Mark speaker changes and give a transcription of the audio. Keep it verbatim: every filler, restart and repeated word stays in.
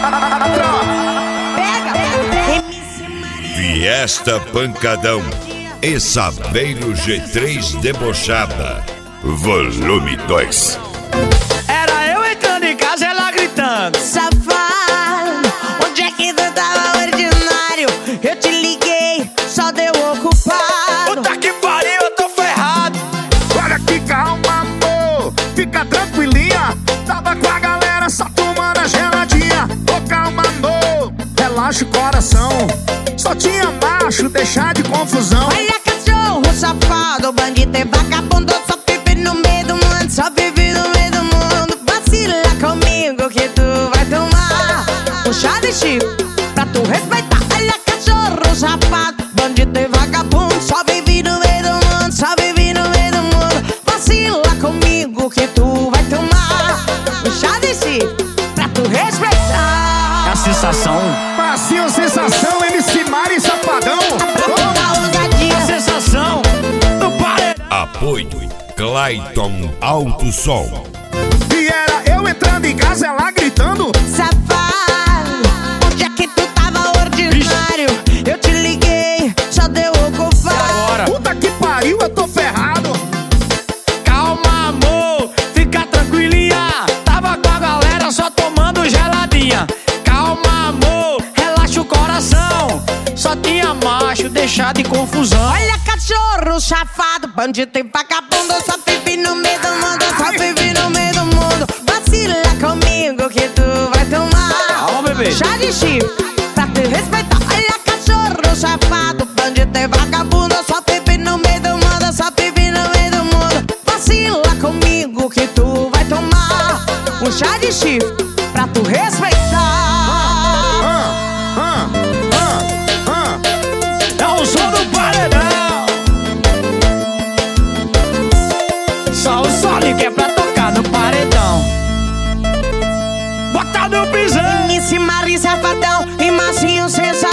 Speaker 1: Fiesta Pancadão e Saveiro G três Debochada, volume dois.
Speaker 2: Era eu entrando em casa, ela gritando:
Speaker 3: safado, onde é que tu tava, ordinário? Eu te liguei, só deu ocupado.
Speaker 2: Puta que pariu, eu tô ferrado.
Speaker 4: Olha que calma, amor, fica tranquilinha. Tava com a galera só tomando a geladinha. Ô, calma, amor, relaxa o coração. Só tinha macho, deixar de confusão.
Speaker 3: Olha cachorro, safado, bandido e vagabundo. Só vive no meio do mundo, só vive no meio do mundo. Vacila comigo que tu vai tomar um chá de chifre pra tu respeitar. Olha cachorro, safado, bandido e vagabundo. Só vive no meio do mundo, só vive no meio do mundo. Vacila comigo que tu vai tomar um chá de chifre pra tu respeitar.
Speaker 2: É a sensação.
Speaker 4: Passinho, sensação, M C Mari Safadão.
Speaker 2: A sensação do paredão.
Speaker 1: Apoio Clayton Alto Som.
Speaker 4: E era eu entrando em casa, ela gritando:
Speaker 3: safado, onde é que tu tava, ordinário? Eu te liguei, só deu ocupado.
Speaker 4: Puta que pariu, eu tô ferrado.
Speaker 2: Calma, amor, fica tranquilinha. Tava com a galera só tomando geladinha. Calma, amor, relaxa o coração. Só tinha macho, deixar de confusão.
Speaker 3: Olha cachorro, safado, bandido e vagabundo. Só vive no meio do mundo, só vive no meio do mundo. Vacila comigo que tu vai tomar
Speaker 2: Calma, bebê.
Speaker 3: chá de chifre pra te respeitar. Olha cachorro, safado, bandido e vagabundo. Só vive no meio do mundo, só vive no meio do mundo. Vacila comigo que tu vai tomar um chá de chifre pra tu respeitar.
Speaker 2: É o som do paredão. Só o Sonic que é pra tocar no paredão. Bota no pisão.
Speaker 3: M C Mari Safadão e Massinho Sensação.